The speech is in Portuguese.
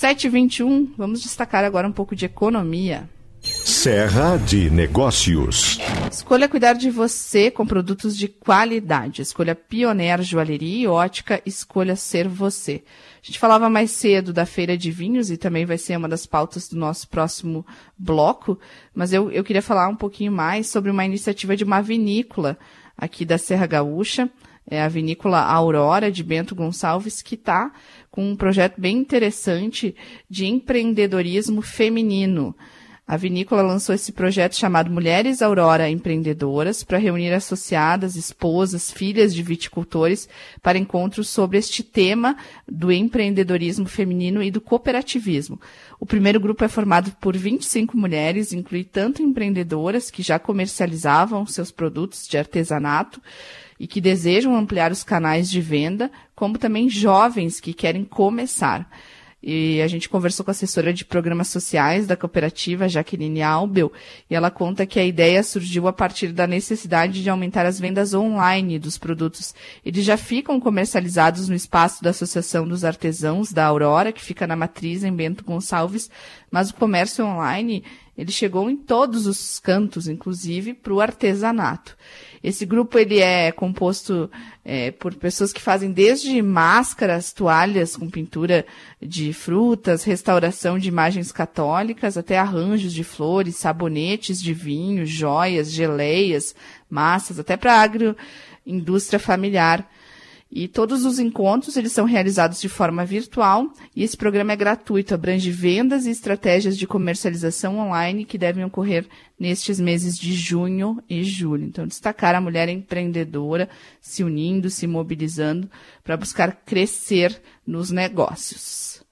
7h21, vamos destacar agora um pouco de economia. Serra de Negócios. Escolha cuidar de você com produtos de qualidade. Escolha Pioneer Joalheria e Ótica, escolha ser você. A gente falava mais cedo da Feira de Vinhos e também vai ser uma das pautas do nosso próximo bloco, mas eu queria falar um pouquinho mais sobre uma iniciativa de uma vinícola aqui da Serra Gaúcha, a vinícola Aurora de Bento Gonçalves, que está com um projeto bem interessante de empreendedorismo feminino. A vinícola lançou esse projeto chamado Mulheres Aurora Empreendedoras para reunir associadas, esposas, filhas de viticultores para encontros sobre este tema do empreendedorismo feminino e do cooperativismo. O primeiro grupo é formado por 25 mulheres, inclui tanto empreendedoras que já comercializavam seus produtos de artesanato e que desejam ampliar os canais de venda, como também jovens que querem começar. E a gente conversou com a assessora de programas sociais da cooperativa, Jaqueline Albel, e ela conta que a ideia surgiu a partir da necessidade de aumentar as vendas online dos produtos. Eles já ficam comercializados no espaço da Associação dos Artesãos da Aurora, que fica na Matriz, em Bento Gonçalves, mas o comércio online ele chegou em todos os cantos, inclusive para o artesanato. Esse grupo ele é composto por pessoas que fazem desde máscaras, toalhas com pintura de frutas, restauração de imagens católicas, até arranjos de flores, sabonetes de vinho, joias, geleias, massas, até para a agroindústria familiar. E todos os encontros eles são realizados de forma virtual e esse programa é gratuito, abrange vendas e estratégias de comercialização online que devem ocorrer nestes meses de junho e julho. Então, destacar a mulher empreendedora se unindo, se mobilizando para buscar crescer nos negócios.